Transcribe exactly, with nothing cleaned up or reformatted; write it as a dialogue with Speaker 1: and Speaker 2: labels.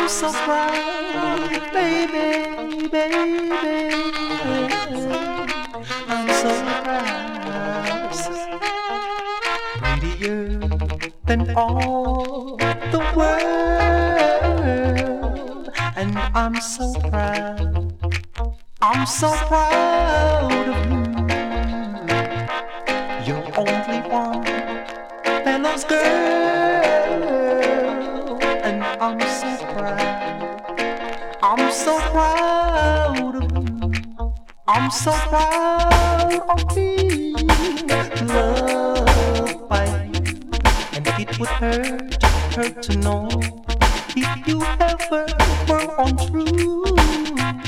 Speaker 1: so proud, baby, baby. I'm so proud. Prettier than all the world. And I'm so proud. I'm so proud of you. You're only one fellow's girl. And I'm so proud. I'm so proud of you. I'm so proud of being loved by you. And it would hurt, hurt to know if you ever were untrue.